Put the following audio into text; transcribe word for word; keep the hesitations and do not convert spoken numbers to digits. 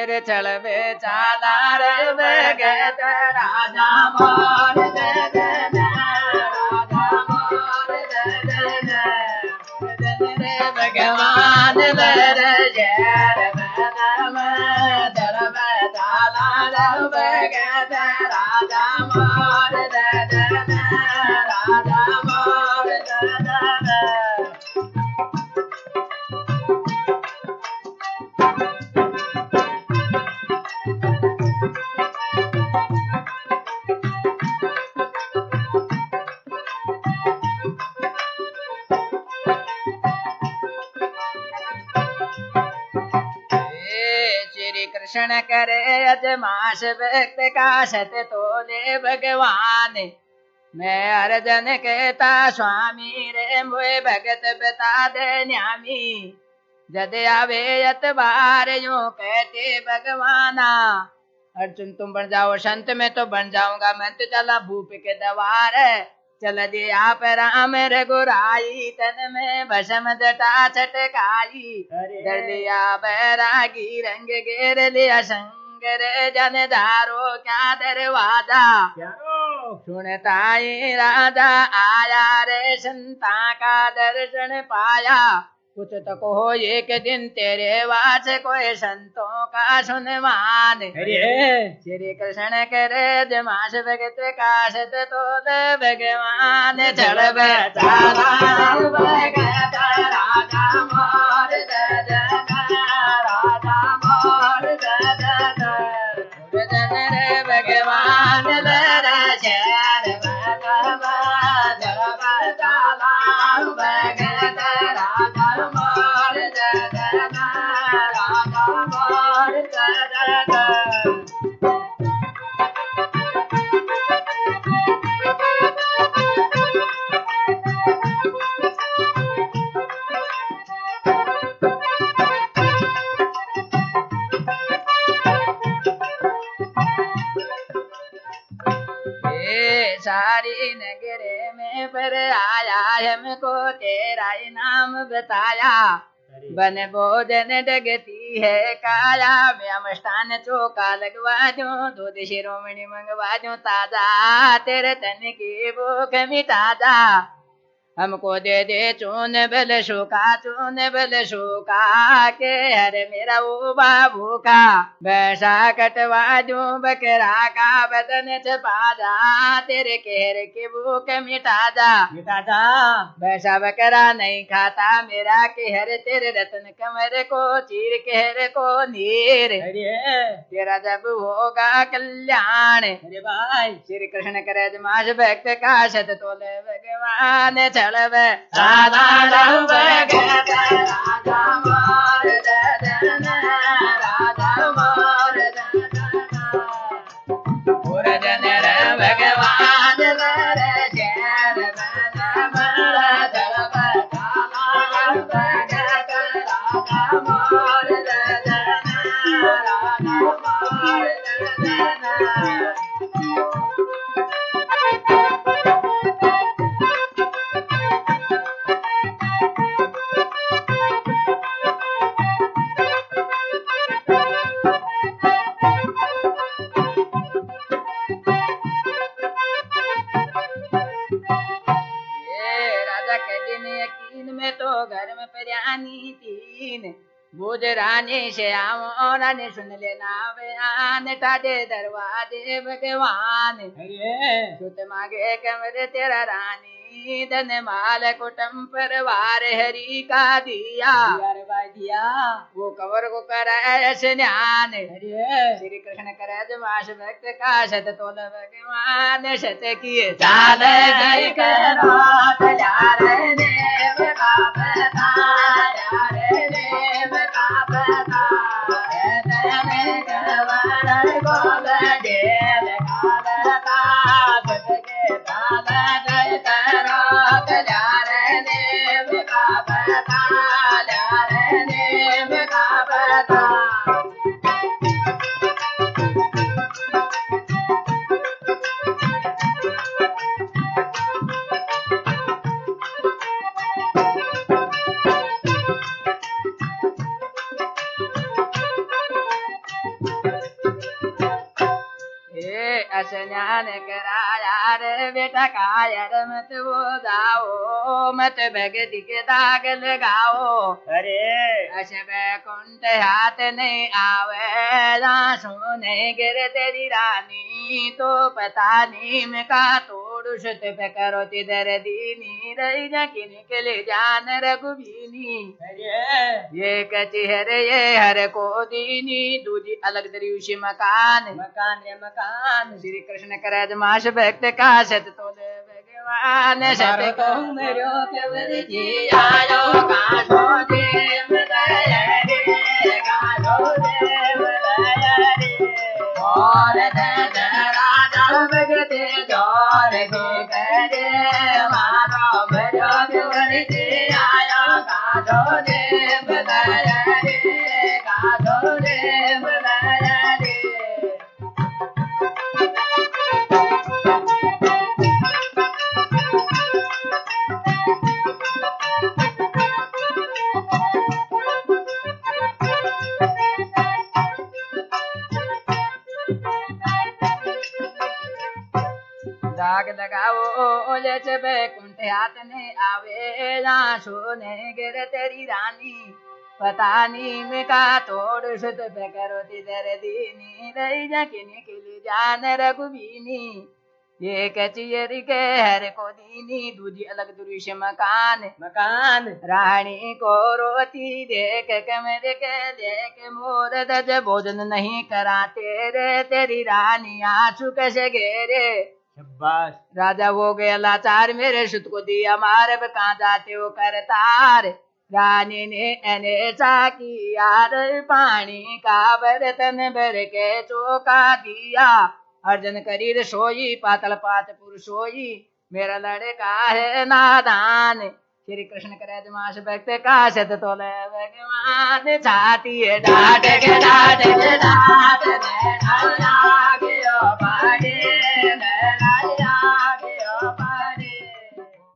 चल बेचाला रे भगत राजा मोर ददन राजा मोर ददन रे भगवान बर जर बनम चल बेचाला रे भगत राजा मोर ददन राजा मोर ददन। कृष्ण करे अजमाश व्यक्त काशत तोले भगवान मैं अर्जन कहता स्वामी रे मोए भगत बता दे न्यामी जद आवे अतबार यूं कहते भगवाना अर्जुन तुम बन जाओ संत में तो बन जाऊंगा मैं तो चला भूप के दवार चल दिया पर राम रघुराई तन में भस्म जटा छटकाई डर लिया बैरागी रंग घेर लिया शंकर जन दारो क्या दरवाजा सुनता ही राजा आया रे संता का दर्शन पाया कुछ तो कहो एक दिन तेरे वाच कोई संतों का सुनवान श्री कृष्ण करे जमाश भगत काशत तो भगवान चल बेचाला भगत राजा मोर ददन राजा मोर ददन ददन रे भगवान दर शर भगव चल बेचाला भगत राजा मोर ददन राजा मोर ददन। सारी नगरे में पर आया हमको तेरा नाम बताया बन भोजन डगती है काया व्यामष्टान चौका लगवा दूं दूध शिरोमणि मंगवा दूं ताजा तेरे तन की भूख मिटा जा हमको दे दे चून बल शोका चून बल शोका के हर मेरा वो बाबू का वैसा कटवा दूं बकरा का बदन छपा जा तेरे कहर के भूख मिटा जा मिटा जा वैसा बकरा नहीं खाता मेरा कहर तेरे रतन कमर को चीर कहर को नीर तेरा जब होगा कल्याण अरे भाई श्री कृष्ण करे जमाश भक्त का शत तोले भगवान चल बेचाला भगत राजा मोर ददन राजा मोर ददन जन रे भगवान बर जर बनम चल बेचाला भगत राजा मोर ददन राजा मोर ददन। में तो घर में पर्यानी तीन बुझ रानी श्याम और सुन लेना बयान टाटे दरवाजे भगवान सुत मांगे कमरे तेरा रानी धन माल कुटुम परिवार हरि का दिया दिया वो कवर को कराए स्नान श्री कृष्ण करे जमाश भक्त का शत तोल भगवान शत किए चाल गई करो यार देव का बता यार देव का बता में कवर गोल देव का बता शत के चाल गई करो यार देव का बता यार देव का बता। स्नान कराया रे बेटा कायर मत वो जाओ मत भगति के दाग लगाओ। अरे अश बैकुंठ हाथ नहीं आवे लाशों नहीं गिर तेरी रानी तो पता नहीं मैं का तोड़ सुत पे करो तिधर दीनी रही जकी निकले जान रघुबीनी। अरे ये कची हरे ये हर को दीनी दूजी अलग दरियुषी मकान मकान रे मकान। श्री कृष्ण करज माश भक्त का सत तो दे भगवान सत को मेरो केवल जी आयो काढो देव दया रे काढो देव दया रे और दे राजा भगत जोर के करे मारो मेरो केवल जी आयो काढो देव दया रे काढो देव दया रे। दाग लगाओ लच बैकुंठ हाथ ने आवे लाशों ने गिर तेरी रानी पता नहीं में का तोड़ सुत पे करो तिधर दीनी रही जकी निकली जान रघुबीनी। ये कचियरी के हर को दीनी दूजी अलग दुरुष मकान मकान। रानी को रोती देख कमरे के देख मोर दज भोजन नहीं कराते रे तेरी रानी आंसू कैसे घेरे। शाबाश। राजा हो गया लाचार मेरे सुत को दिया मार कहाँ जाते हो करतार। रानी ने ऐसा किया रे पानी का बर्तन भर के चौका दिया अर्जन करीर सोई पातल पात पुर सोई मेरा लड़का है नादान। श्री कृष्ण करे मास भक्त का सत तोले भगवान छाती है डाट के डाट के डाट